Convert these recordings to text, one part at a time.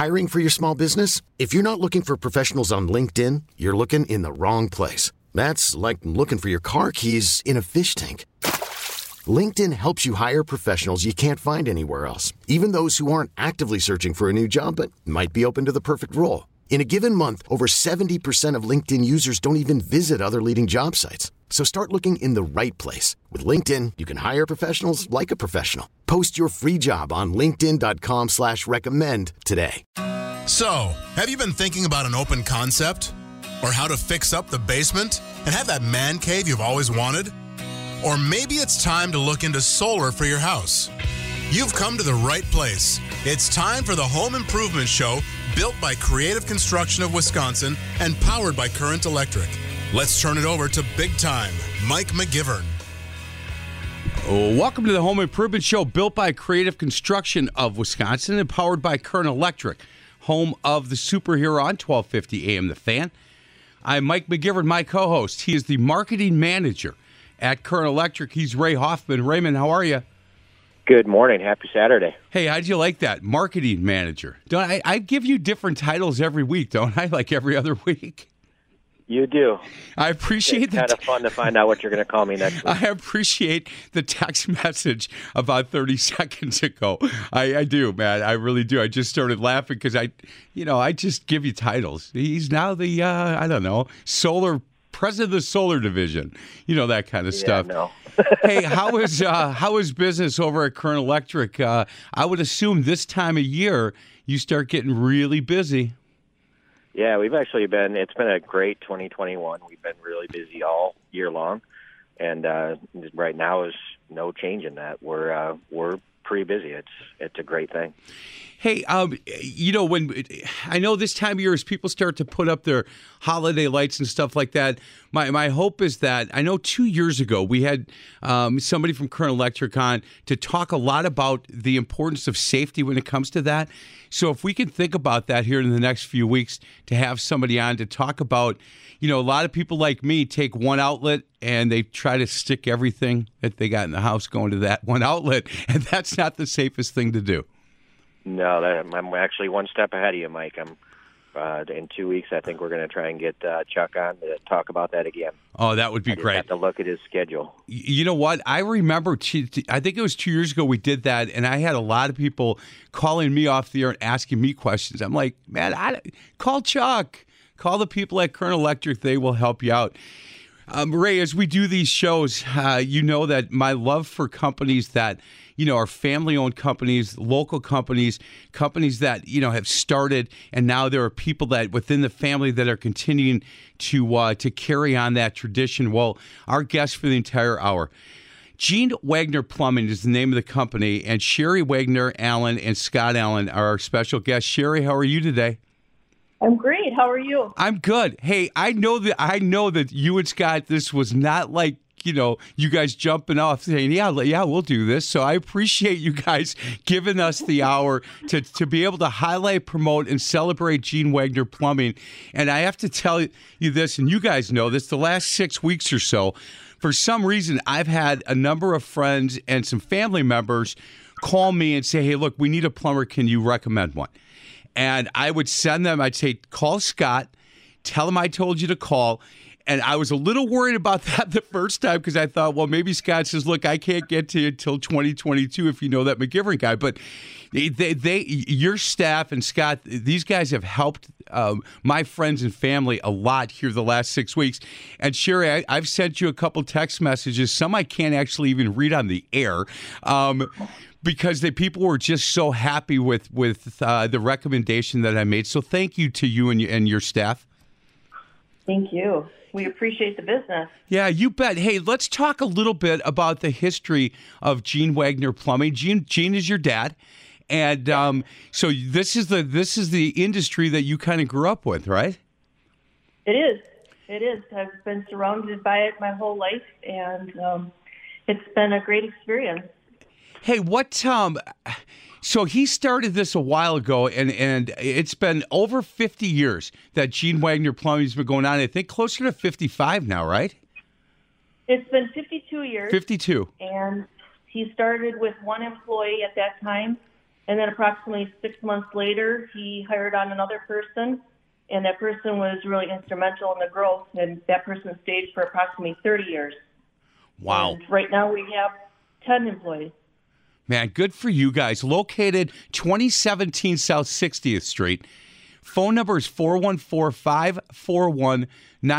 Hiring for your small business? If you're not looking for professionals on LinkedIn, you're looking in the wrong place. That's like looking for your car keys in a fish tank. LinkedIn helps you hire professionals you can't find anywhere else, even those who aren't actively searching for a new job but might be open to the perfect role. In a given month, over 70% of LinkedIn users don't even visit other leading job sites. So start looking in the right place. With LinkedIn, you can hire professionals like a professional. Post your free job on linkedin.com/recommend today. So, have you been thinking about an open concept? Or how to fix up the basement and have that man cave you've always wanted? Or maybe it's time to look into solar for your house. You've come to the right place. It's time for the Home Improvement Show, built by Creative Construction of Wisconsin and powered by Current Electric. Let's turn it over to Big Time, Mike McGivern. Welcome to the Home Improvement Show, built by Creative Construction of Wisconsin and powered by Current Electric, home of the superhero on 1250 AM The Fan. I'm Mike McGivern, my co-host. He is the marketing manager at Current Electric. He's Ray Hoffman. Raymond, how are you? Good morning. Happy Saturday. Hey, how'd you like that? Marketing manager. Don't I give you different titles every week, don't I? Like every other week? You do. I appreciate that. It's kind of fun to find out what you're going to call me next week. I appreciate the text message about 30 seconds ago. I do, man. I really do. I just started laughing because I just give you titles. He's now the, president of the solar division. You know, that kind of stuff. No. Hey, how is business over at Current Electric? I would assume this time of year you start getting really busy. Yeah, it's been a great 2021. We've been really busy all year long, and right now is no change in that. We're pretty busy. It's a great thing. Hey, when I know this time of year as people start to put up their holiday lights and stuff like that, my hope is that I know 2 years ago we had somebody from Current Electric on to talk a lot about the importance of safety when it comes to that. So if we can think about that here in the next few weeks to have somebody on to talk about, a lot of people like me take one outlet and they try to stick everything that they got in the house going to that one outlet, and that's not the safest thing to do. No, I'm actually one step ahead of you, Mike. In 2 weeks, I think we're going to try and get Chuck on to talk about that again. Oh, that would be great. Have to look at his schedule. You know what? I remember, I think it was 2 years ago we did that, and I had a lot of people calling me off the air and asking me questions. I'm like, man, call Chuck. Call the people at Current Electric. They will help you out. Ray, as we do these shows, you know that my love for companies that, are family-owned companies, local companies that, have started, and now there are people that within the family that are continuing to carry on that tradition. Well, our guest for the entire hour, Gene Wagner Plumbing is the name of the company, and Sherry Wagner Allen and Scott Allen are our special guests. Sherry, how are you today? I'm great. How are you? I'm good. Hey, I know that you and Scott, this was not like, you guys jumping off saying, yeah, we'll do this. So I appreciate you guys giving us the hour to be able to highlight, promote, and celebrate Gene Wagner Plumbing. And I have to tell you this, and you guys know this, the last 6 weeks or so, for some reason, I've had a number of friends and some family members call me and say, hey, look, we need a plumber. Can you recommend one? And I would send them, I'd say, call Scott, tell him I told you to call. And I was a little worried about that the first time because I thought, well, maybe Scott says, look, I can't get to you until 2022 if you know that McGivern guy. But your staff and Scott, these guys have helped my friends and family a lot here the last 6 weeks. And Sherry, I've sent you a couple text messages. Some I can't actually even read on the air. Because people were just so happy with the recommendation that I made. So thank you to you and your staff. Thank you. We appreciate the business. Yeah, you bet. Hey, let's talk a little bit about the history of Gene Wagner Plumbing. Gene is your dad, and so this is the industry that you kind of grew up with, right? It is. I've been surrounded by it my whole life, and it's been a great experience. Hey, so he started this a while ago, and it's been over 50 years that Gene Wagner Plumbing has been going on. I think closer to 55 now, right? It's been 52 years. 52. And he started with one employee at that time, And then approximately 6 months later, he hired on another person, and that person was really instrumental in the growth, and that person stayed for approximately 30 years. Wow. And right now we have 10 employees. Man, good for you guys. Located 2017 South 60th Street. Phone number is 414-541-9217.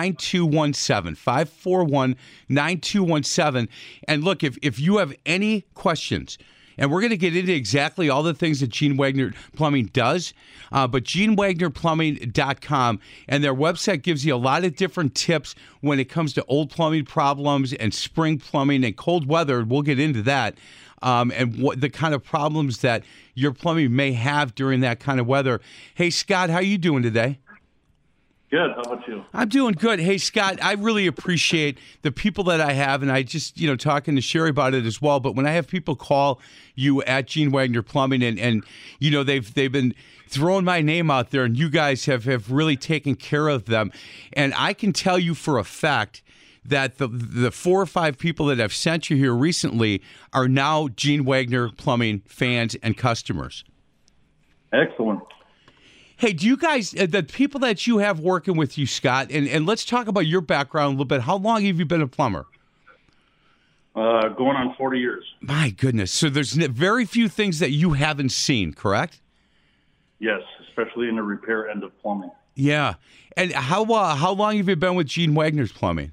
541-9217. And look, if you have any questions, and we're going to get into exactly all the things that Gene Wagner Plumbing does, but GeneWagnerPlumbing.com, and their website gives you a lot of different tips when it comes to old plumbing problems and spring plumbing and cold weather. We'll get into that. And what the kind of problems that your plumbing may have during that kind of weather. Hey, Scott, how you doing today? Good. How about you? I'm doing good. Hey, Scott, I really appreciate the people that I have, and I just, talking to Sherry about it as well. But when I have people call you at Gene Wagner Plumbing, and they've been throwing my name out there, and you guys have really taken care of them. And I can tell you for a fact that the 4 or 5 people that have sent you here recently are now Gene Wagner Plumbing fans and customers. Excellent. Hey, do you guys, the people that you have working with you, Scott, and let's talk about your background a little bit. How long have you been a plumber? Going on 40 years. My goodness. So there's very few things that you haven't seen, correct? Yes, especially in the repair end of plumbing. Yeah. And how long have you been with Gene Wagner's Plumbing?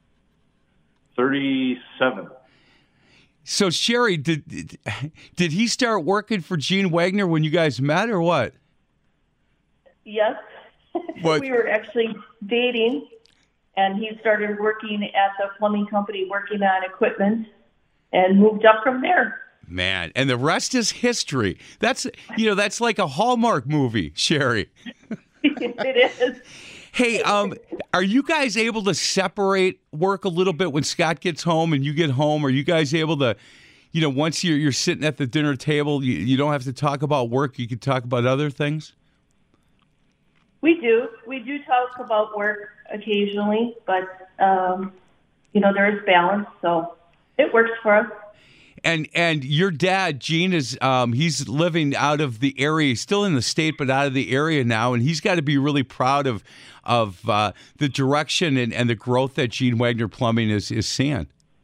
37. So, Sherry, did he start working for Gene Wagner when you guys met, or what? Yes. What? We were actually dating, and he started working at the plumbing company, working on equipment, and moved up from there. Man, and the rest is history. That's like a Hallmark movie, Sherry. It is. Hey, are you guys able to separate work a little bit when Scott gets home and you get home? Are you guys able to, once you're sitting at the dinner table, you don't have to talk about work, you can talk about other things? We do. We do talk about work occasionally, but, there is balance, so it works for us. And your dad, Gene, is he's living out of the area, still in the state, but out of the area now, and he's got to be really proud of the direction and the growth that Gene Wagner Plumbing is seeing.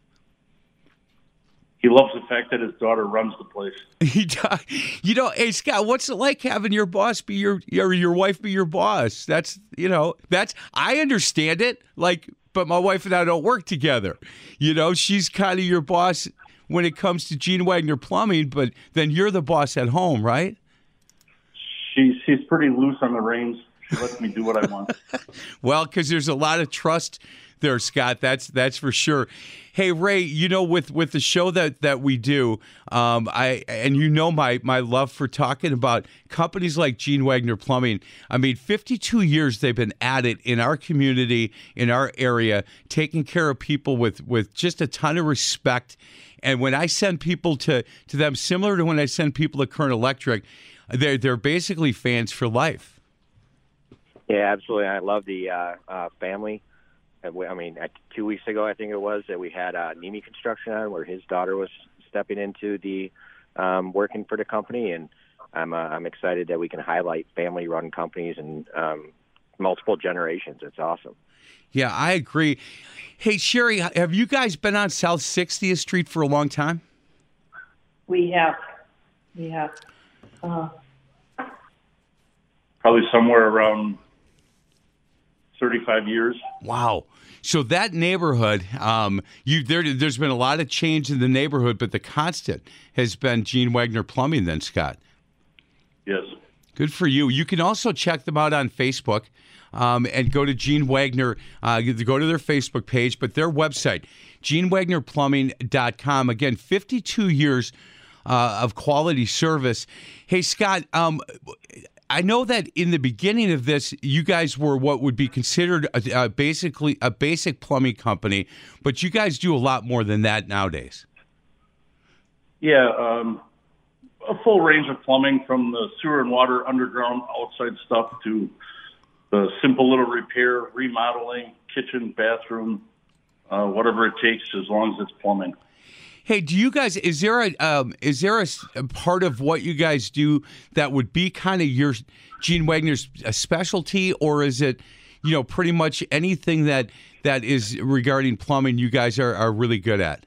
He loves the fact that his daughter runs the place. He does. Hey, Scott, what's it like having your boss be your wife be your boss? That's I understand it, but my wife and I don't work together. She's kind of your boss when it comes to Gene Wagner Plumbing, but then you're the boss at home, right? She's pretty loose on the reins. She lets me do what I want. Well, because there's a lot of trust there, Scott. That's for sure. Hey, Ray, with the show that we do, my love for talking about companies like Gene Wagner Plumbing. I mean, 52 years they've been at it in our community, in our area, taking care of people with just a ton of respect. And when I send people to them, similar to when I send people to Current Electric, they're basically fans for life. Yeah, absolutely. I love the family. 2 weeks ago, I think it was, that we had Nemi Construction on, where his daughter was stepping into the working for the company, and I'm excited that we can highlight family-run companies and multiple generations. It's awesome. Yeah, I agree. Hey, Sherry, have you guys been on South 60th Street for a long time? We have. Probably somewhere around 35 years. Wow. So that neighborhood, there's been a lot of change in the neighborhood, but the constant has been Gene Wagner Plumbing then, Scott. Yes. Good for you. You can also check them out on Facebook and go to Gene Wagner, go to their Facebook page, but their website, GeneWagnerPlumbing.com. Again, 52 years of quality service. Hey, Scott, I know that in the beginning of this, you guys were what would be considered basically a basic plumbing company, but you guys do a lot more than that nowadays. Yeah, a full range of plumbing, from the sewer and water, underground, outside stuff, to the simple little repair, remodeling, kitchen, bathroom, whatever it takes, as long as it's plumbing. Hey, do you guys? Is there a part of what you guys do that would be kind of your Gene Wagner's specialty, or is it, pretty much anything that is regarding plumbing you guys are really good at?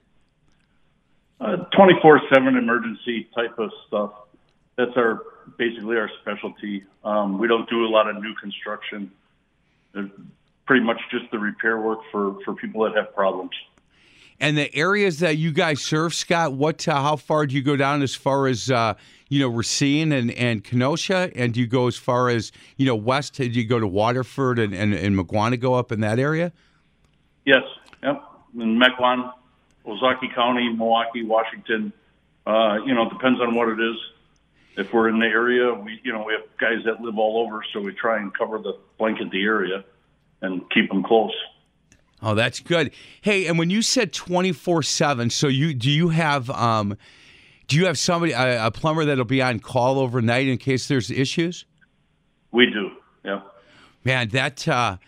24/7 emergency type of stuff. That's basically our specialty. We don't do a lot of new construction. Pretty much just the repair work for people that have problems. And the areas that you guys serve, Scott, how far do you go down as far as, Racine and Kenosha? And do you go as far as, west? Do you go to Waterford and Mukwonago up in that area? Yes. Yep. In Mequon, Ozaukee County, Milwaukee, Washington. It depends on what it is. If we're in the area, we have guys that live all over, so we try and blanket the area and keep them close. Oh, that's good. Hey, and when you said 24/7, so do you have somebody, a plumber that'll be on call overnight in case there's issues? We do. Yeah. Man, that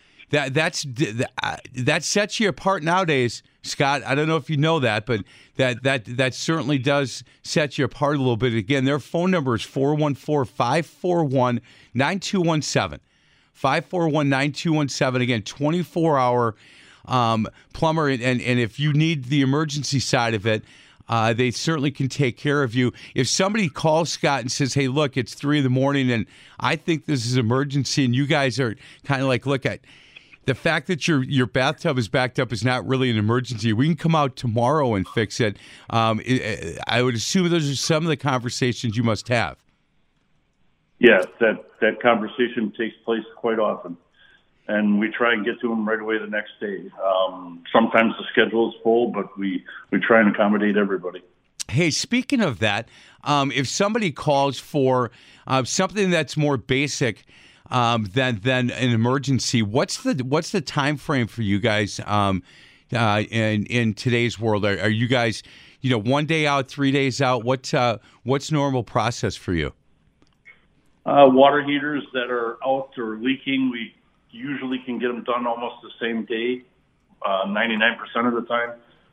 sets you apart nowadays, Scott. I don't know if you know that, but that certainly does set you apart a little bit. Again, their phone number is 414-541-9217. 541-9217. Again, 24-hour plumber, and if you need the emergency side of it, they certainly can take care of you. If somebody calls Scott and says, "Hey, look, it's 3 a.m. and I think this is emergency," and you guys are kind of like, "Look, at the fact that your bathtub is backed up is not really an emergency. We can come out tomorrow and fix it." I would assume those are some of the conversations you must have. Yeah, that conversation takes place quite often. And we try and get to them right away the next day. Sometimes the schedule is full, but we try and accommodate everybody. Hey, speaking of that, if somebody calls for something that's more basic than an emergency, what's the time frame for you guys in today's world? Are you guys 1 day out, 3 days out? What's normal process for you? Water heaters that are out or leaking, we usually can get them done almost the same day, 99% of the time.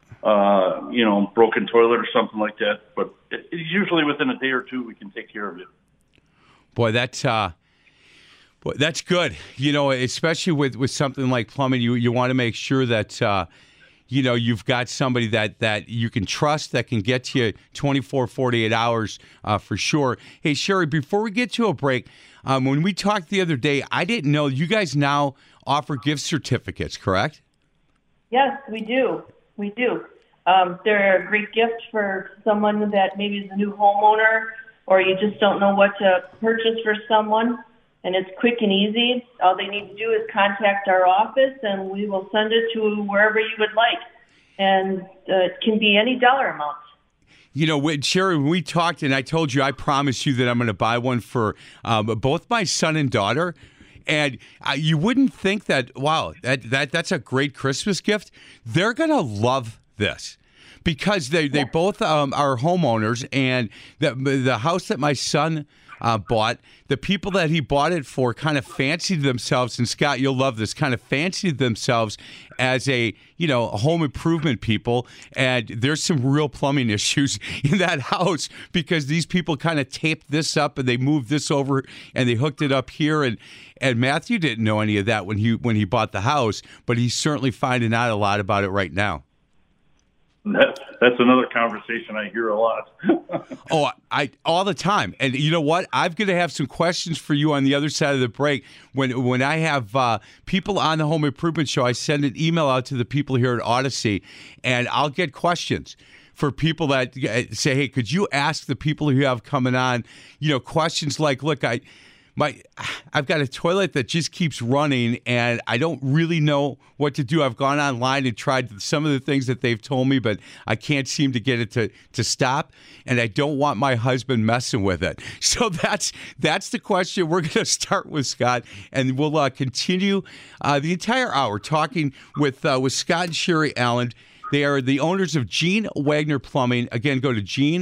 Broken toilet or something like that. But it's usually within a day or two we can take care of you. Boy, that's good. Especially with something like plumbing, you want to make sure that you've got somebody that you can trust that can get to you 24, 48 hours for sure. Hey, Sherry, before we get to a break, when we talked the other day, I didn't know you guys now offer gift certificates, correct? Yes, we do. We do. They're a great gift for someone that maybe is a new homeowner or you just don't know what to purchase for someone. And it's quick and easy. All they need to do is contact our office, and we will send it to wherever you would like. And it can be any dollar amount. Sherry, when we talked, and I told you, I promised you that I'm going to buy one for both my son and daughter. And you wouldn't think that, wow, that's a great Christmas gift. They're going to love this. Because they both are homeowners, and the house that my son bought, the people that he bought it for kind of fancied themselves, and Scott, you'll love this, kind of fancied themselves as a home improvement people, and there's some real plumbing issues in that house because these people kind of taped this up and they moved this over and they hooked it up here, and Matthew didn't know any of that when he bought the house, but he's certainly finding out a lot about it right now. That's another conversation I hear a lot. Oh, all the time. And you know what? I'm going to have some questions for you on the other side of the break. When I have people on the Home Improvement Show, I send an email out to the people here at Odyssey, and I'll get questions for people that say, "Hey, could you ask the people who you have coming on, questions like, look, I've got a toilet that just keeps running and I don't really know what to do. I've gone online and tried some of the things that they've told me, but I can't seem to get it to stop, and I don't want my husband messing with it." So that's the question. We're going to start with Scott, and we'll continue the entire hour talking with Scott and Sherry Allen. They are the owners of Gene Wagner Plumbing. Again, go to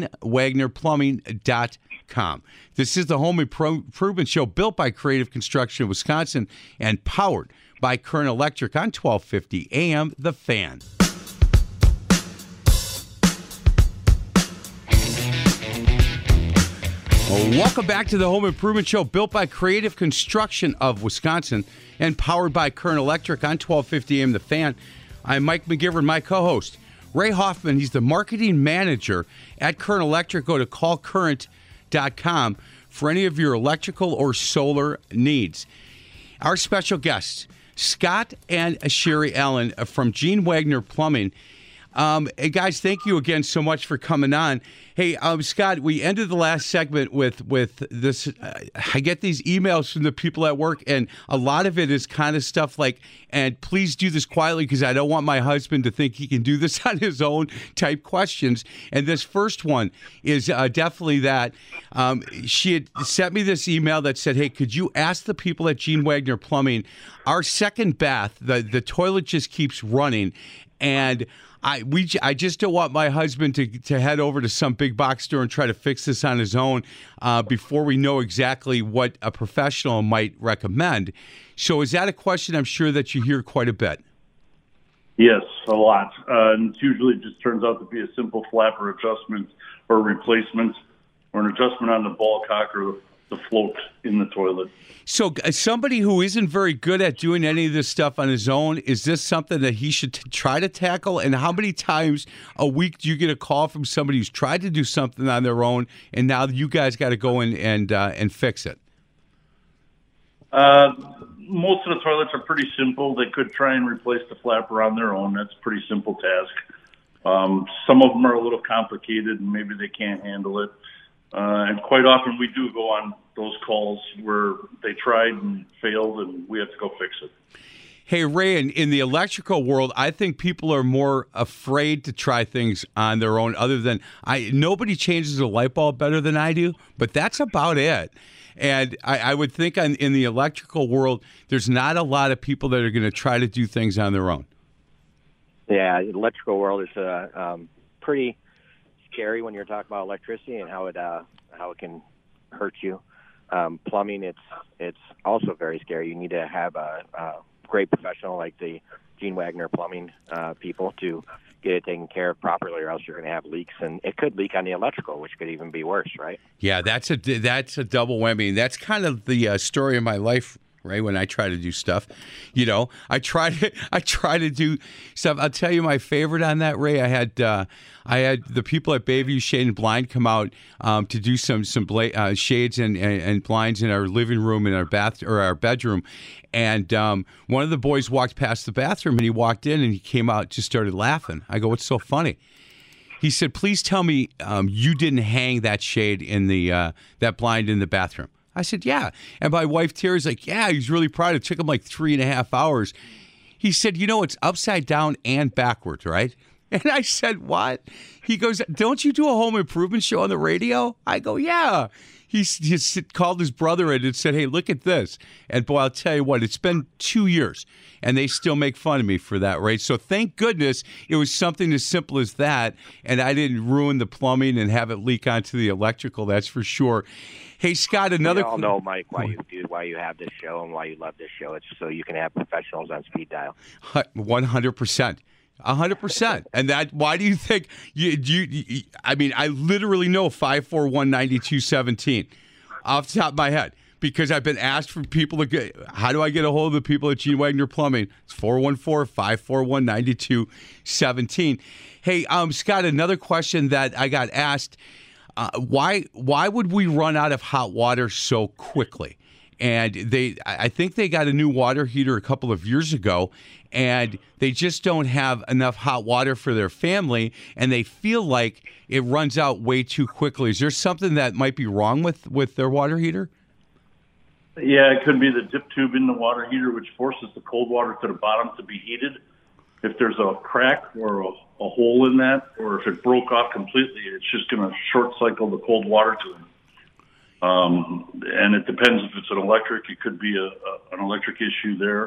GeneWagnerPlumbing.com. This is the Home Improvement Show, built by Creative Construction of Wisconsin and powered by Current Electric on 1250 AM The Fan. Welcome back to the Home Improvement Show, built by Creative Construction of Wisconsin and powered by Current Electric on 1250 AM The Fan. I'm Mike McGivern, my co-host. Ray Hoffman, he's the marketing manager at Current Electric. Go to callcurrent.com for any of your electrical or solar needs. Our special guests, Scott and Sherry Allen from Gene Wagner Plumbing. Hey guys, thank you again so much for coming on. Hey, Scott, we ended the last segment with this. I get these emails from the people at work, and a lot of it is kind of stuff like, and please do this quietly because I don't want my husband to think he can do this on his own type questions. And this first one is definitely that. She had sent me this email that said, hey, could you ask the people at Gene Wagner Plumbing, our second bath, the toilet just keeps running, and I just don't want my husband to head over to some big box store and try to fix this on his own before we know exactly what a professional might recommend. So is that a question I'm sure that you hear quite a bit? Yes, a lot. And usually it just turns out to be a simple flapper adjustment or replacement or an adjustment on the ball cock or the float in the toilet. So somebody who isn't very good at doing any of this stuff on his own, is this something that he should try to tackle? And how many times a week do you get a call from somebody who's tried to do something on their own and now you guys got to go in and fix it? Most of the toilets are pretty simple. They could try and replace the flapper on their own. That's a pretty simple task. Some of them are a little complicated and maybe they can't handle it. And quite often we do go on those calls where they tried and failed and we have to go fix it. Hey, Ray, in the electrical world, I think people are more afraid to try things on their own other than nobody changes a light bulb better than I do, but that's about it. And I would think in the electrical world, there's not a lot of people that are going to try to do things on their own. Yeah, the electrical world is pretty scary when you're talking about electricity and how it can hurt you. Plumbing, it's also very scary. You need to have a great professional like the Gene Wagner Plumbing people to get it taken care of properly, or else you're going to have leaks, and it could leak on the electrical, which could even be worse, right? Yeah, that's a double whammy. That's kind of the story of my life. Right, when I try to do stuff, I try to do stuff. I'll tell you my favorite on that, Ray. I had the people at Bayview Shade and Blind come out to do some shades and blinds in our living room, in our our bedroom, and one of the boys walked past the bathroom and he walked in and he came out, just started laughing. I go, "What's so funny?" He said, "Please tell me you didn't hang that shade in that blind in the bathroom." I said, yeah. And my wife, Terry's like, yeah, he's really proud. It took him like 3.5 hours. He said, it's upside down and backwards, right? And I said, what? He goes, don't you do a home improvement show on the radio? I go, yeah. He called his brother in and said, hey, look at this. And boy, I'll tell you what, it's been 2 years, and they still make fun of me for that, right? So thank goodness it was something as simple as that, and I didn't ruin the plumbing and have it leak onto the electrical, that's for sure. Hey, Scott, another... We all know, Mike, why you have this show and why you love this show. It's so you can have professionals on speed dial. 100%. 100%. And that, why do you think I literally know 541-9217 off the top of my head because I've been asked from people how do I get a hold of the people at Gene Wagner Plumbing? It's 414-541-9217. Hey, Scott, another question that I got asked, why would we run out of hot water so quickly? And I think they got a new water heater a couple of years ago, and they just don't have enough hot water for their family, and they feel like it runs out way too quickly. Is there something that might be wrong with their water heater? Yeah, it could be the dip tube in the water heater, which forces the cold water to the bottom to be heated. If there's a crack or a hole in that, or if it broke off completely, it's just going to short cycle the cold water to them. And it depends if it's an electric. It could be an electric issue there.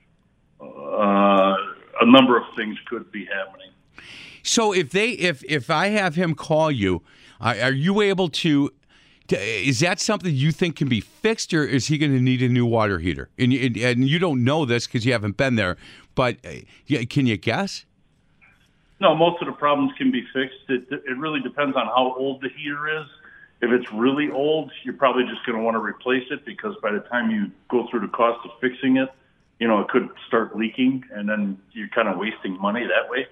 A number of things could be happening. So if I have him call you, are you able to? Is that something you think can be fixed, or is he going to need a new water heater? And you don't know this because you haven't been there, but can you guess? No, most of the problems can be fixed. It really depends on how old the heater is. If it's really old, you're probably just going to want to replace it, because by the time you go through the cost of fixing it, it could start leaking, and then you're kind of wasting money that way.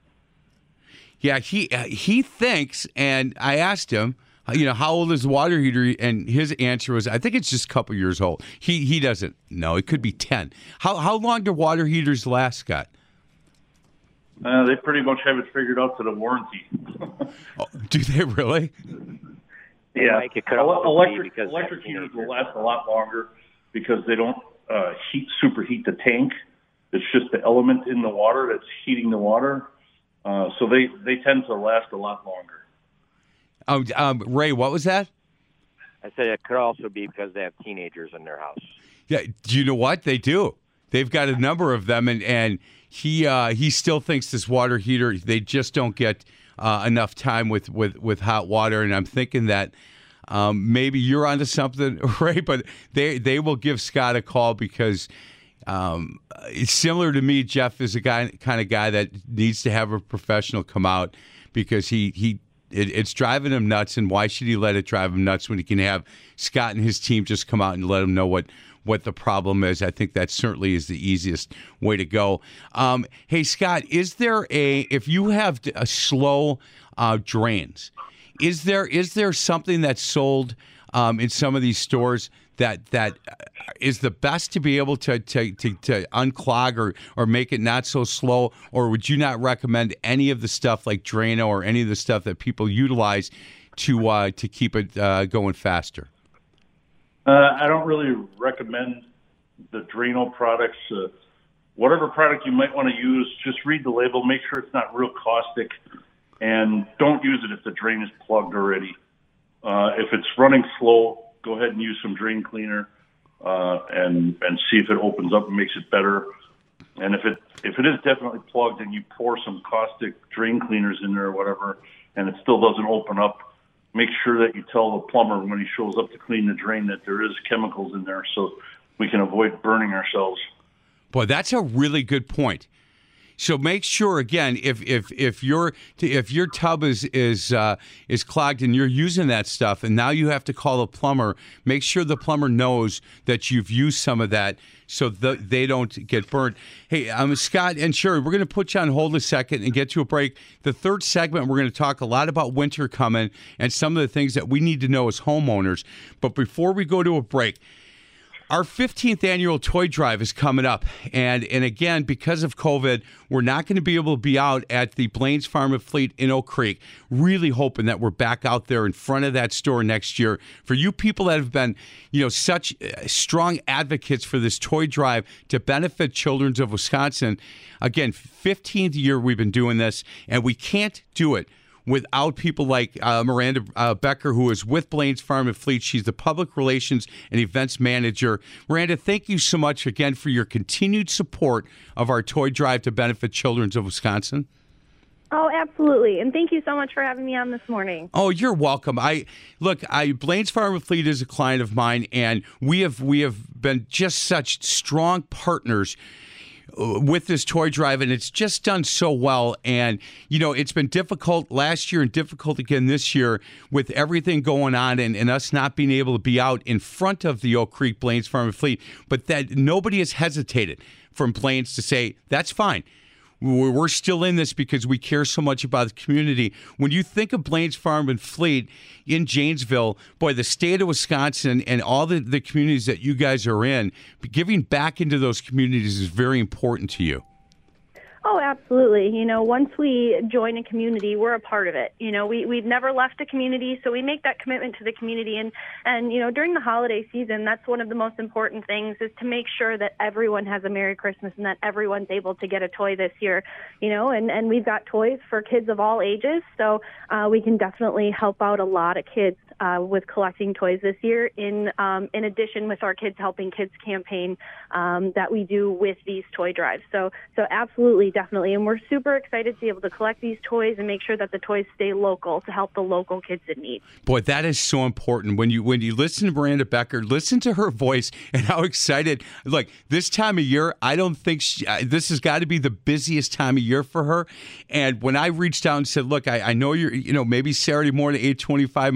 Yeah, he thinks, and I asked him, how old is the water heater? And his answer was, I think it's just a couple years old. He doesn't know. It could be 10. How long do water heaters last, Scott? They pretty much have it figured out to the warranty. Oh, do they really? Yeah. Mike, it could also be because electric heaters will last a lot longer because they don't superheat the tank. It's just the element in the water that's heating the water. So they tend to last a lot longer. Ray, what was that? I said it could also be because they have teenagers in their house. Yeah, do you know what they do? They've got a number of them, and he still thinks this water heater, they just don't get enough time with hot water. And I'm thinking that maybe you're onto something, Ray, but they will give Scott a call, because it's similar to me. Jeff is a kind of guy that needs to have a professional come out, because it's driving him nuts, and why should he let it drive him nuts when he can have Scott and his team just come out and let him know what the problem is? I think that certainly is the easiest way to go. Hey, Scott, is there if you have a slow drains, is there something that's sold in some of these stores that is the best to be able to unclog or make it not so slow? Or would you not recommend any of the stuff like Drano or any of the stuff that people utilize to keep it going faster? I don't really recommend the Drano products. Whatever product you might want to use, just read the label, make sure it's not real caustic, and don't use it if the drain is plugged already. If it's running slow, go ahead and use some drain cleaner and see if it opens up and makes it better. And if it is definitely plugged and you pour some caustic drain cleaners in there or whatever, and it still doesn't open up, make sure that you tell the plumber when he shows up to clean the drain that there is chemicals in there, so we can avoid burning ourselves. Boy, that's a really good point. So make sure, again, if your tub is clogged and you're using that stuff, and now you have to call a plumber, make sure the plumber knows that you've used some of that, so they don't get burned. Hey, Scott and Sherry, we're going to put you on hold a second and get to a break. The third segment, we're going to talk a lot about winter coming and some of the things that we need to know as homeowners. But before we go to a break, our 15th annual toy drive is coming up. And again, because of COVID, we're not going to be able to be out at the Blaine's Farm and Fleet in Oak Creek. Really hoping that we're back out there in front of that store next year. For you people that have been, such strong advocates for this toy drive to benefit children of Wisconsin. Again, 15th year we've been doing this, and we can't do it without people like Miranda Becker, who is with Blaine's Farm and Fleet. She's the public relations and events manager. Miranda, thank you so much again for your continued support of our toy drive to benefit children of Wisconsin. Oh, absolutely. And thank you so much for having me on this morning. Oh, you're welcome. Blaine's Farm and Fleet is a client of mine, and we have been just such strong partners with this toy drive, and it's just done so well. And it's been difficult last year and difficult again this year with everything going on and us not being able to be out in front of the Oak Creek Blaine's Farm and Fleet. But that nobody has hesitated from Blaine's to say that's fine. We're still in this because we care so much about the community. When you think of Blaine's Farm and Fleet in Janesville, boy, the state of Wisconsin and all the communities that you guys are in, giving back into those communities is very important to you. Oh, absolutely. Once we join a community, we're a part of it. We've never left a community, so we make that commitment to the community. And during the holiday season, that's one of the most important things, is to make sure that everyone has a Merry Christmas and that everyone's able to get a toy this year. And we've got toys for kids of all ages, so we can definitely help out a lot of kids with collecting toys this year, in addition with our Kids Helping Kids campaign that we do with these toy drives. So absolutely, definitely. And we're super excited to be able to collect these toys and make sure that the toys stay local to help the local kids in need. Boy, that is so important. When you listen to Miranda Becker, listen to her voice and how excited. Look, this time of year, I don't think this has got to be the busiest time of year for her. And when I reached out and said, look, I know you're, maybe Saturday morning, 8:25 might be a little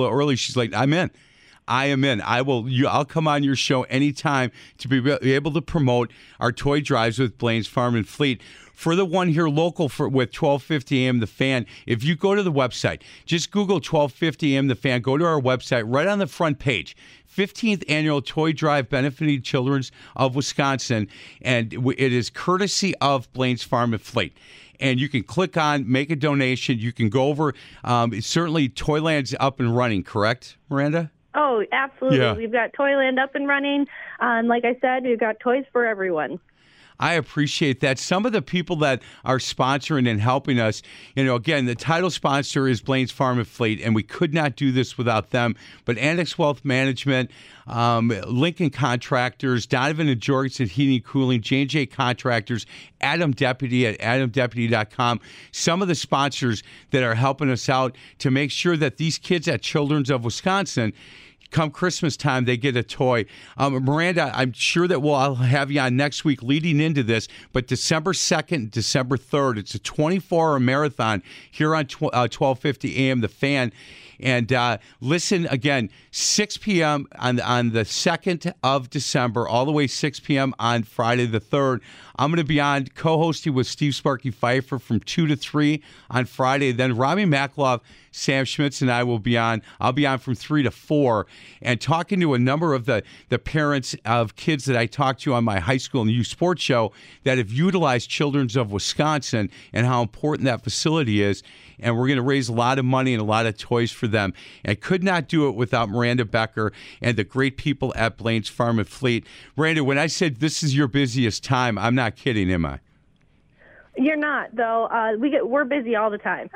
little early. She's like, I'm in. I am in. I'll come on your show anytime to be able to promote our toy drives with Blaine's Farm and Fleet. For the one here local with 1250 AM The Fan, if you go to the website, just Google 1250 AM The Fan, go to our website, right on the front page, 15th Annual Toy Drive benefiting Children of Wisconsin, and it is courtesy of Blaine's Farm and Fleet. And you can click on, make a donation. You can go over. Certainly, Toyland's up and running, correct, Miranda? Oh, absolutely. Yeah. We've got Toyland up and running. Like I said, we've got toys for everyone. I appreciate that. Some of the people that are sponsoring and helping us, again, the title sponsor is Blaine's Farm and Fleet, and we could not do this without them. But Annex Wealth Management, Lincoln Contractors, Donovan and Jorgensen Heating and Cooling, J&J Contractors, Adam Deputy at adamdeputy.com, some of the sponsors that are helping us out to make sure that these kids at Children's of Wisconsin, come Christmas time, they get a toy. Miranda, I'm sure that I'll have you on next week leading into this, but December 2nd, December 3rd, it's a 24-hour marathon here on 1250 AM The Fan. And listen, again, 6 p.m. on the 2nd of December, all the way 6 p.m. on Friday the 3rd. I'm going to be on co-hosting with Steve Sparky Pfeiffer from 2 to 3 on Friday. Then Robbie Makloff, Sam Schmitz, and I will be on. I'll be on from 3 to 4 and talking to a number of the parents of kids that I talked to on my high school and youth sports show that have utilized Children's of Wisconsin and how important that facility is. And we're going to raise a lot of money and a lot of toys for them. And could not do it without Miranda Becker and the great people at Blaine's Farm and Fleet. Miranda, when I said this is your busiest time, I'm not kidding, am I? You're not, though. We're busy all the time.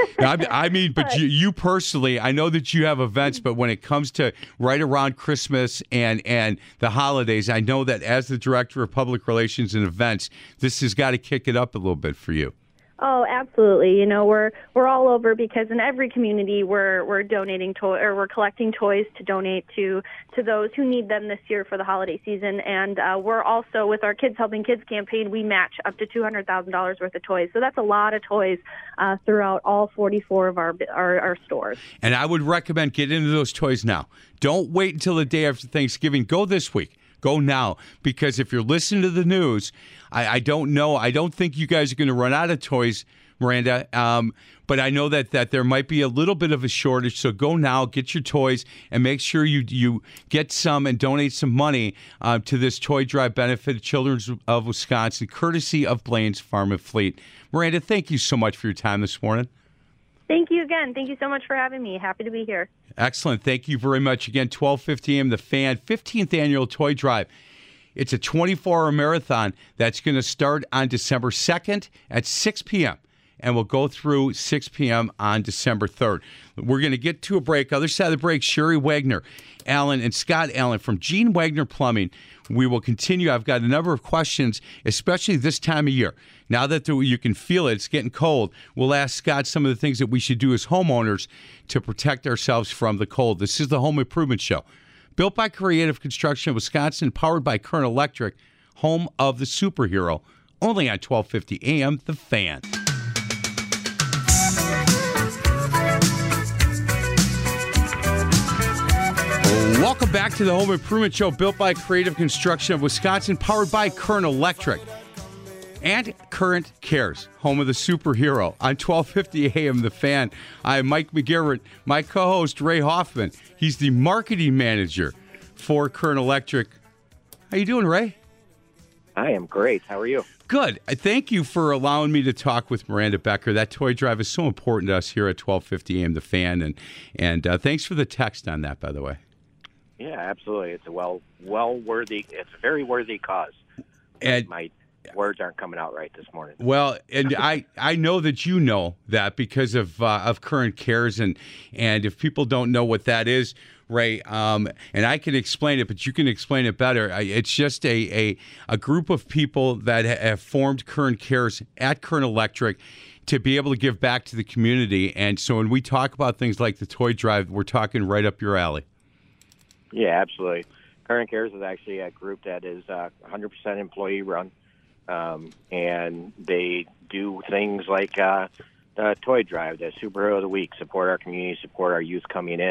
I mean, but you personally, I know that you have events, but when it comes to right around Christmas and the holidays, I know that as the Director of Public Relations and Events, this has got to kick it up a little bit for you. Oh, absolutely. We're all over because in every community we're donating we're collecting toys to donate to those who need them this year for the holiday season. And we're also, with our Kids Helping Kids campaign, we match up to $200,000 worth of toys. So that's a lot of toys throughout all 44 of our stores. And I would recommend getting into those toys now. Don't wait until the day after Thanksgiving. Go this week. Go now, because if you're listening to the news, I don't know. I don't think you guys are going to run out of toys, Miranda, but I know that there might be a little bit of a shortage. So go now, get your toys, and make sure you get some and donate some money to this toy drive benefit Children of Wisconsin, courtesy of Blaine's Farm and Fleet. Miranda, thank you so much for your time this morning. Thank you again. Thank you so much for having me. Happy to be here. Excellent. Thank you very much. Again, 1250 AM The Fan, 15th Annual Toy Drive. It's a 24-hour marathon that's going to start on December 2nd at 6 p.m. and we'll go through 6 p.m. on December 3rd. We're going to get to a break. Other side of the break, Sherry Wagner, Allen, and Scott Allen from Gene Wagner Plumbing. We will continue. I've got a number of questions, especially this time of year. Now that you can feel it, it's getting cold, we'll ask Scott some of the things that we should do as homeowners to protect ourselves from the cold. This is the Home Improvement Show. Built by Creative Construction of Wisconsin, powered by Kern Electric, home of the superhero. Only on 1250 AM, The Fan. Welcome back to the Home Improvement Show, built by Creative Construction of Wisconsin, powered by Kern Electric. And Current Cares, home of the superhero, on 1250 AM The Fan. I'm Mike McGarrett, my co-host Ray Hoffman. He's the marketing manager for Kern Electric. How you doing, Ray? I am great. How are you? Good. Thank you for allowing me to talk with Miranda Becker. That toy drive is so important to us here at 1250 AM The Fan, and thanks for the text on that, by the way. Yeah, absolutely. It's a it's a very worthy cause. And my words aren't coming out right this morning. Well, and I know that you know that because of Current Cares, and if people don't know what that is, Ray, and I can explain it, but you can explain it better. It's just a group of people that have formed Current Cares at Kern Electric to be able to give back to the community. And so when we talk about things like the toy drive, we're talking right up your alley. Yeah, absolutely. Current Cares is actually a group that is 100% employee run, and they do things like the toy drive, the Superhero of the Week, support our community, support our youth coming in.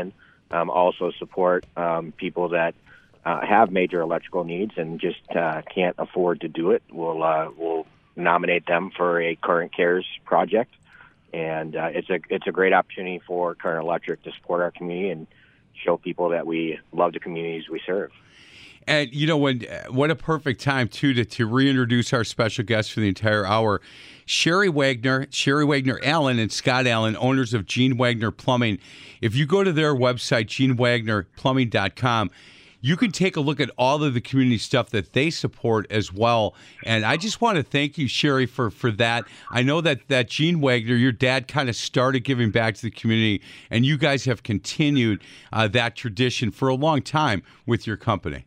also support people that have major electrical needs and just can't afford to do it. We'll nominate them for a Current Cares project, and it's a great opportunity for Current Electric to support our community and show people that we love the communities we serve. And what a perfect time too to reintroduce our special guests for the entire hour, Sherry Wagner Allen, and Scott Allen, owners of Gene Wagner Plumbing. If you go to their website, genewagnerplumbing.com, you can take a look at all of the community stuff that they support as well. And I just want to thank you, Sherry, for that. I know that Gene Wagner, your dad, kind of started giving back to the community, and you guys have continued that tradition for a long time with your company.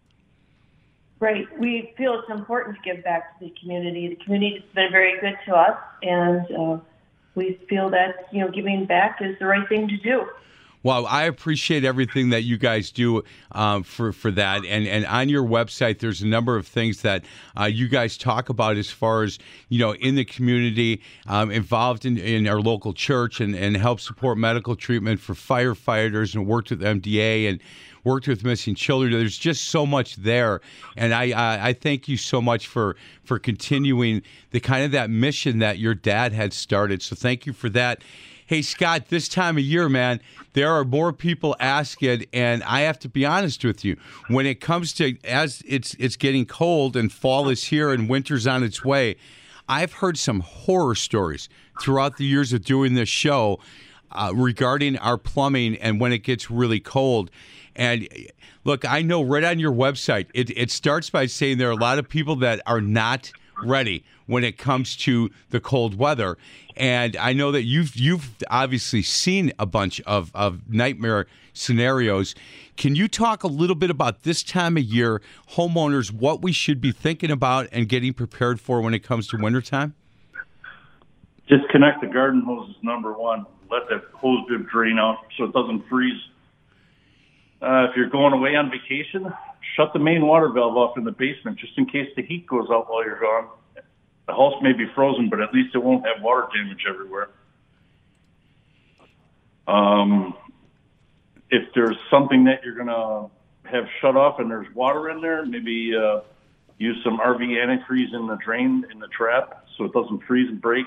Right. We feel it's important to give back to the community. The community has been very good to us, and we feel that giving back is the right thing to do. Well, I appreciate everything that you guys do for that. And on your website, there's a number of things that you guys talk about as far as, in the community, involved in our local church and help support medical treatment for firefighters, and worked with MDA and worked with missing children. There's just so much there. And I thank you so much for continuing the kind of that mission that your dad had started. So thank you for that. Hey, Scott, this time of year, man, there are more people asking, and I have to be honest with you. When it comes to, as it's getting cold and fall is here and winter's on its way, I've heard some horror stories throughout the years of doing this show regarding our plumbing and when it gets really cold. And look, I know right on your website, it starts by saying there are a lot of people that are not ready when it comes to the cold weather. And I know that you've obviously seen a bunch of nightmare scenarios. Can you talk a little bit about this time of year, homeowners, what we should be thinking about and getting prepared for when it comes to wintertime? Just connect the garden hoses, number one. Let that hose bib drain out so it doesn't freeze. If you're going away on vacation, shut the main water valve off in the basement just in case the heat goes out while you're gone. The house may be frozen, but at least it won't have water damage everywhere. If there's something that you're going to have shut off and there's water in there, maybe use some RV antifreeze in the drain, in the trap, so it doesn't freeze and break.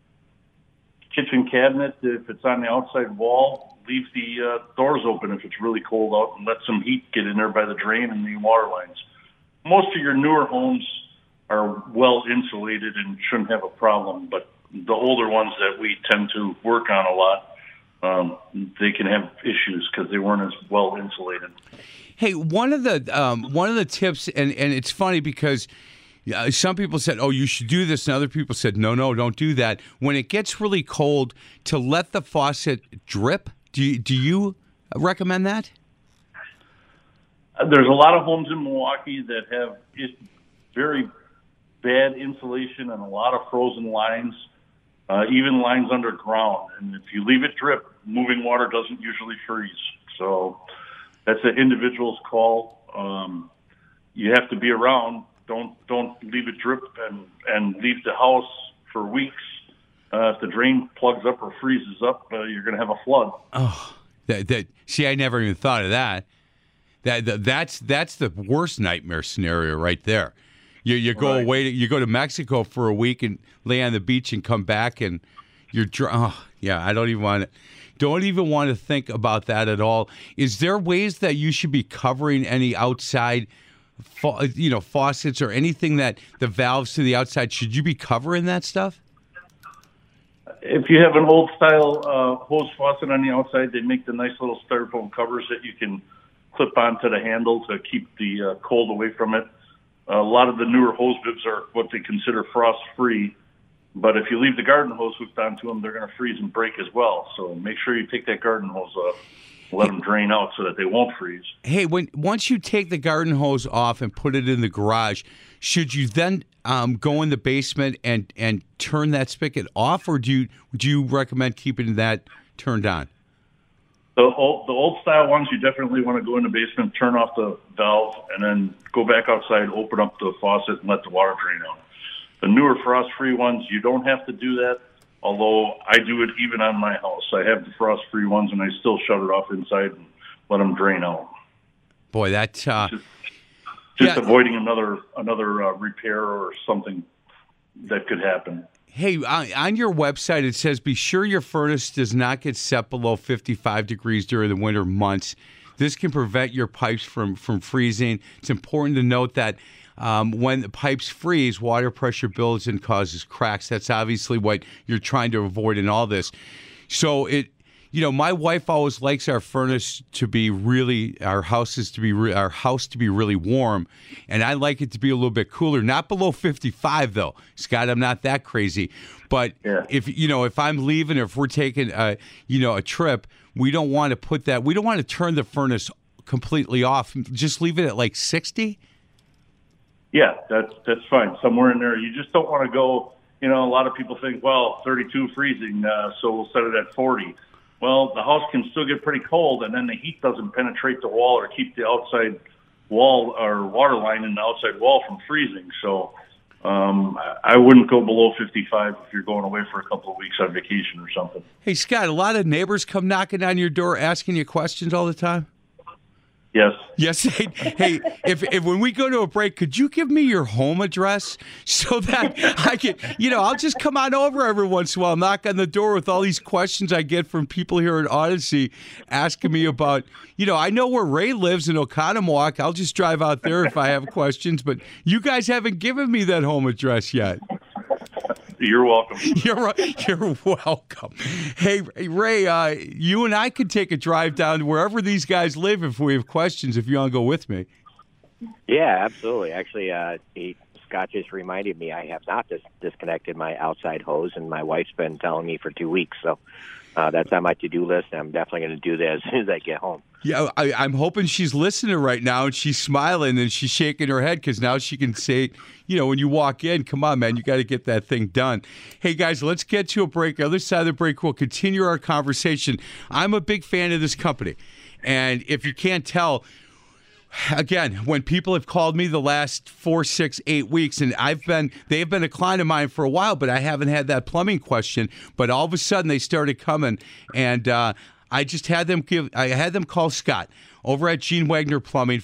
Kitchen cabinet, if it's on the outside wall, leave the doors open if it's really cold out and let some heat get in there by the drain and the water lines. Most of your newer homes are well insulated and shouldn't have a problem, but the older ones that we tend to work on a lot, they can have issues because they weren't as well insulated. Hey, one of the tips, and it's funny because some people said, "Oh, you should do this," and other people said, "No, don't do that." When it gets really cold, to let the faucet drip. Do you recommend that? There's a lot of homes in Milwaukee that have very bad insulation and a lot of frozen lines, even lines underground. And if you leave it drip, moving water doesn't usually freeze. So that's an individual's call. You have to be around. Don't leave it drip and leave the house for weeks. If the drain plugs up or freezes up, you're going to have a flood. Oh, see, I never even thought of that. That's the worst nightmare scenario right there. You go away, you go to Mexico for a week and lay on the beach and come back and you're I don't even want to think about that at all. Is there ways that you should be covering any outside, faucets or anything that the valves to the outside? Should you be covering that stuff? If you have an old style hose faucet on the outside, they make the nice little styrofoam covers that you can clip onto the handle to keep the cold away from it. A lot of the newer hose bibs are what they consider frost free, but if you leave the garden hose hooked onto them, they're going to freeze and break as well. So make sure you take that garden hose off, let them drain out so that they won't freeze. Hey, once you take the garden hose off and put it in the garage, should you then go in the basement and turn that spigot off, or do you recommend keeping that turned on? The old style ones, you definitely want to go in the basement, turn off the valve, and then go back outside, open up the faucet, and let the water drain out. The newer frost-free ones, you don't have to do that, although I do it even on my house. I have the frost-free ones, and I still shut it off inside and let them drain out. Boy, that Just avoiding another repair or something that could happen. Hey, on your website, it says be sure your furnace does not get set below 55 degrees during the winter months. This can prevent your pipes from freezing. It's important to note that when the pipes freeze, water pressure builds and causes cracks. That's obviously what you're trying to avoid in all this. So my wife always likes our furnace to be our house to be really warm, and I like it to be a little bit cooler, not below 55 though. Scott, I'm not that crazy, but if I'm leaving or if we're taking a trip, we don't want to turn the furnace completely off. Just leave it at like 60. Yeah, that's fine. Somewhere in there, you just don't want to go. A lot of people think, well, 32 freezing, so we'll set it at 40. Well, the house can still get pretty cold, and then the heat doesn't penetrate the wall or keep the outside wall or water line in the outside wall from freezing. So I wouldn't go below 55 if you're going away for a couple of weeks on vacation or something. Hey, Scott, a lot of neighbors come knocking on your door asking you questions all the time? Yes. Hey, if when we go to a break, could you give me your home address so that I can, I'll just come on over every once in a while, knock on the door with all these questions I get from people here at Odyssey asking me about, I know where Ray lives in Oconomowoc. I'll just drive out there if I have questions, but you guys haven't given me that home address yet. You're welcome. You're welcome. Hey, Ray, you and I could take a drive down to wherever these guys live if we have questions, if you want to go with me. Yeah, absolutely. Actually, Scott just reminded me I have not disconnected my outside hose, and my wife's been telling me for 2 weeks. So that's on my to-do list, and I'm definitely going to do that as soon as I get home. Yeah, I'm hoping she's listening right now, and she's smiling, and she's shaking her head because now she can say, when you walk in, come on, man, you got to get that thing done. Hey, guys, let's get to a break. The other side of the break, we'll continue our conversation. I'm a big fan of this company, and if you can't tell, again, when people have called me the last 4, 6, 8 weeks, and they have been a client of mine for a while, but I haven't had that plumbing question. But all of a sudden, they started coming, and I just had them call Scott over at Gene Wagner Plumbing,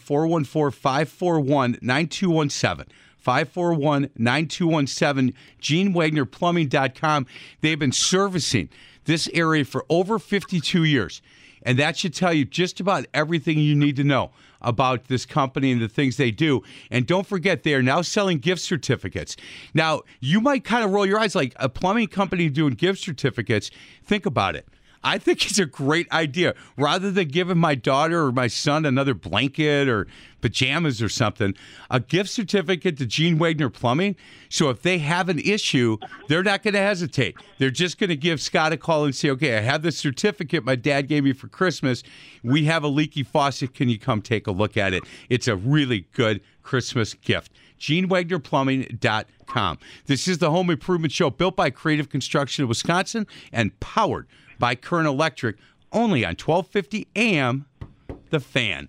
414-541-9217. 541-9217, GeneWagnerPlumbing.com. They've been servicing this area for over 52 years. And that should tell you just about everything you need to know about this company and the things they do. And don't forget, they are now selling gift certificates. Now, you might kind of roll your eyes like a plumbing company doing gift certificates. Think about it. I think it's a great idea. Rather than giving my daughter or my son another blanket or pajamas or something, a gift certificate to Gene Wagner Plumbing. So if they have an issue, they're not going to hesitate. They're just going to give Scott a call and say, okay, I have this certificate my dad gave me for Christmas. We have a leaky faucet. Can you come take a look at it? It's a really good Christmas gift. GeneWagnerPlumbing.com. This is the Home Improvement Show, built by Creative Construction of Wisconsin and powered by Kern Electric, only on 1250 AM, The Fan.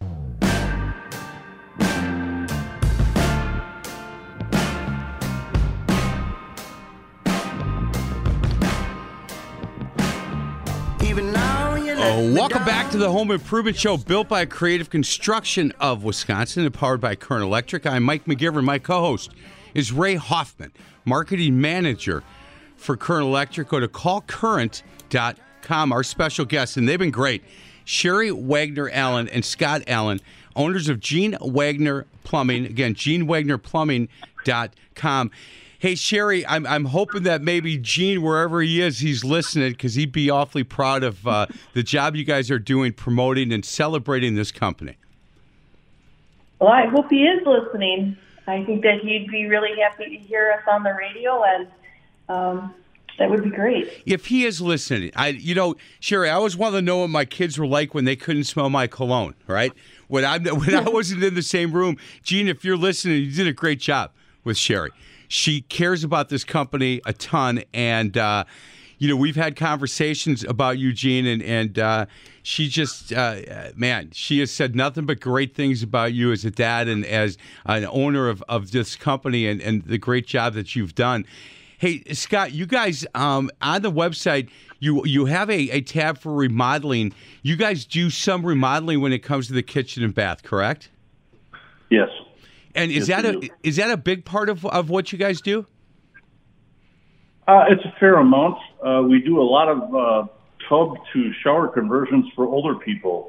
Welcome back to the Home Improvement Show, built by Creative Construction of Wisconsin and powered by Kern Electric. I'm Mike McGivern. My co-host is Ray Hoffman, marketing manager for Kern Electric. Go to callcurrent.com. Our special guests, and they've been great, Sherry Wagner Allen and Scott Allen, owners of Gene Wagner Plumbing. Again, GeneWagnerPlumbing.com. Hey, Sherry, I'm hoping that maybe Gene, wherever he is, he's listening because he'd be awfully proud of the job you guys are doing promoting and celebrating this company. Well, I hope he is listening. I think that he'd be really happy to hear us on the radio, and that would be great. If he is listening, Sherry, I always wanted to know what my kids were like when they couldn't smell my cologne, right? When I wasn't in the same room. Gene, if you're listening, you did a great job with Sherry. She cares about this company a ton, and we've had conversations about you, Gene, and she just, she has said nothing but great things about you as a dad and as an owner of this company and the great job that you've done. Hey, Scott, you guys on the website, you have a tab for remodeling. You guys do some remodeling when it comes to the kitchen and bath, correct? Yes. And is Yes, that a big part of what you guys do? It's a fair amount. We do a lot of tub to shower conversions for older people,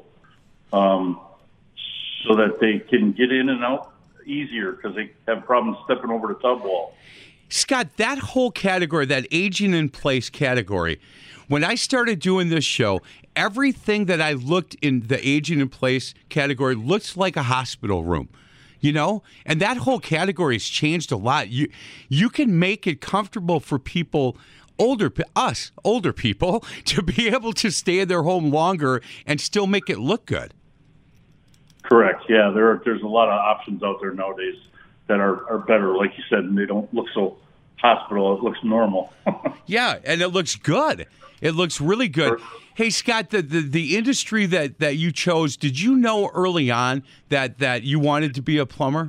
so that they can get in and out easier because they have problems stepping over the tub wall. Scott, that whole category, that aging in place category, when I started doing this show, everything that I looked in the aging in place category looked like a hospital room. You know, and that whole category has changed a lot. You can make it comfortable for people, older people, to be able to stay in their home longer and still make it look good. Correct. Yeah, there's a lot of options out there nowadays that are better, like you said, and they don't look so hospital. It looks normal. Yeah, and it looks good. It looks really good. Hey, Scott, the industry that you chose, did you know early on that you wanted to be a plumber?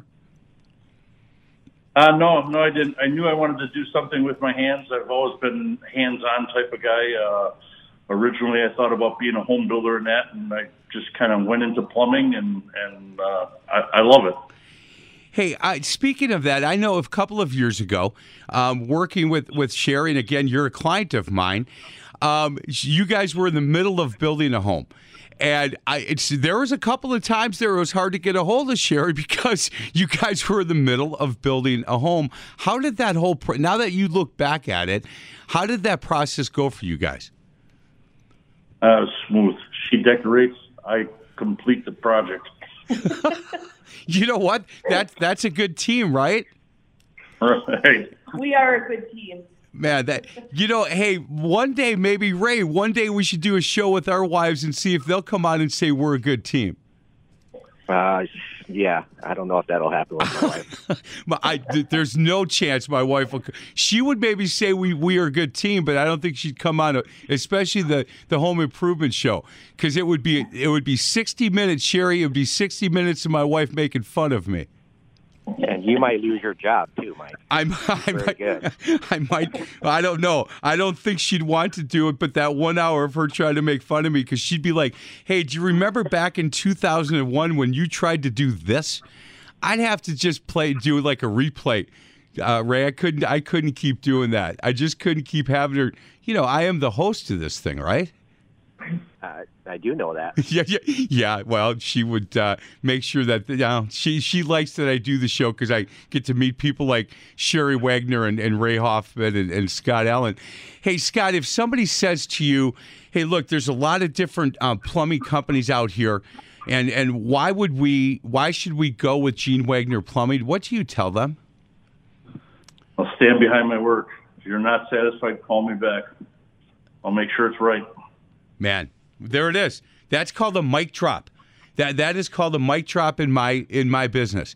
No, I didn't. I knew I wanted to do something with my hands. I've always been hands-on type of guy. Originally, I thought about being a home builder and that, and I just kind of went into plumbing, and I love it. Hey, speaking of that, I know a couple of years ago, working with Sherry, and again, you're a client of mine, you guys were in the middle of building a home. And there was a couple of times there it was hard to get a hold of Sherry because you guys were in the middle of building a home. How did that whole now that you look back at it, how did that process go for you guys? Smooth. She decorates. I complete the project. You know what? That's a good team, right? Right. We are a good team. Man, hey, one day, maybe Ray, one day we should do a show with our wives and see if they'll come on and say we're a good team. Yeah, I don't know if that'll happen with my wife. There's no chance my wife will. She would maybe say we are a good team, but I don't think she'd come on, especially the home improvement show, because it would be 60 minutes, Sherry. It would be 60 minutes of my wife making fun of me. And you might lose your job too, Mike. I might. I don't know. I don't think she'd want to do it, but that 1 hour of her trying to make fun of me, because she'd be like, "Hey, do you remember back in 2001 when you tried to do this?" I'd have to just do like a replay. Ray, I couldn't keep doing that. I just couldn't keep having her. You know, I am the host of this thing, right? I do know that. Yeah. Well, she would make sure that she likes that I do the show because I get to meet people like Sherry Wagner and Ray Hoffman and Scott Allen. Hey, Scott, if somebody says to you, "Hey, look, there's a lot of different plumbing companies out here, and why should we go with Gene Wagner Plumbing?" What do you tell them? I'll stand behind my work. If you're not satisfied, call me back. I'll make sure it's right. Man, there it is. That's called a mic drop. That is called a mic drop in my business.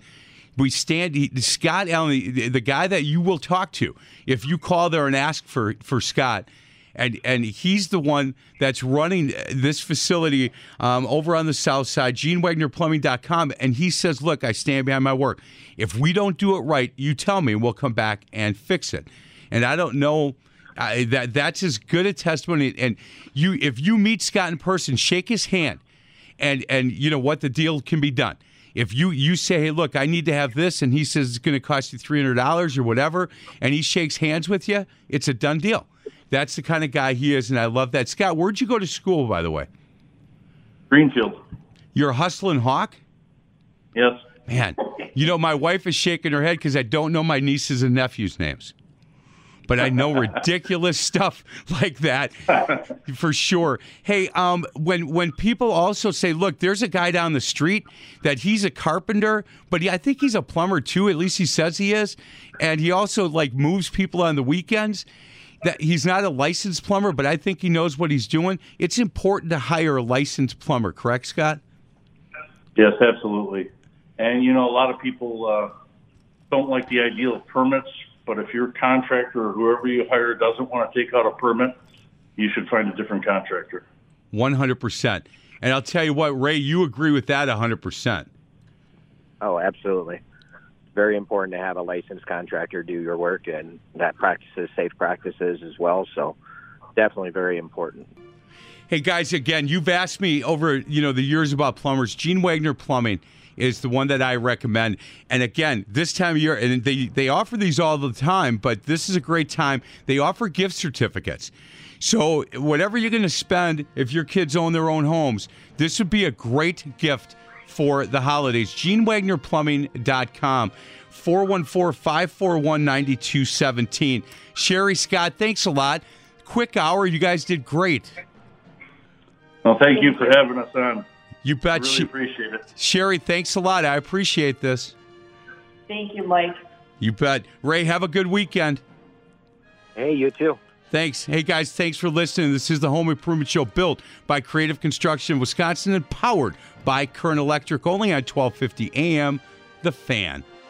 Scott Allen, the guy that you will talk to, if you call there and ask for Scott, and he's the one that's running this facility over on the south side, GeneWagnerPlumbing.com, and he says, "Look, I stand behind my work. If we don't do it right, you tell me, and we'll come back and fix it." And I don't know. That's as good a testimony. And if you meet Scott in person, shake his hand, and you know what, the deal can be done. If you say, "Hey, look, I need to have this," and he says it's going to cost you $300 or whatever, and he shakes hands with you, it's a done deal. That's the kind of guy he is, and I love that. Scott, where'd you go to school, by the way? Greenfield. You're a hustling hawk? Yes. Man, you know, my wife is shaking her head because I don't know my nieces and nephews' names. But I know ridiculous stuff like that for sure. Hey, when people also say, "Look, there's a guy down the street that he's a carpenter, but I think he's a plumber too. At least he says he is, and he also like moves people on the weekends." That he's not a licensed plumber, but I think he knows what he's doing. It's important to hire a licensed plumber, correct, Scott? Yes, absolutely. And you know, a lot of people don't like the idea of permits. But if your contractor or whoever you hire doesn't want to take out a permit, you should find a different contractor. 100%. And I'll tell you what, Ray, you agree with that 100%. Oh, absolutely. very important to have a licensed contractor do your work, and that practices safe practices as well. So definitely very important. Hey, guys, again, you've asked me over, the years about plumbers. Gene Wagner Plumbing is the one that I recommend. And again, this time of year, and they offer these all the time, but this is a great time. They offer gift certificates. So whatever you're going to spend, if your kids own their own homes, this would be a great gift for the holidays. GeneWagnerPlumbing.com, 414-541-9217. Sherry, Scott, thanks a lot. Quick hour. You guys did great. Well, thank you for having us on. You bet. Really appreciate it. Sherry, thanks a lot. I appreciate this. Thank you, Mike. You bet. Ray, have a good weekend. Hey, you too. Thanks. Hey, guys, thanks for listening. This is the Home Improvement Show, built by Creative Construction Wisconsin and powered by Kern Electric, only on 1250 AM, The Fan.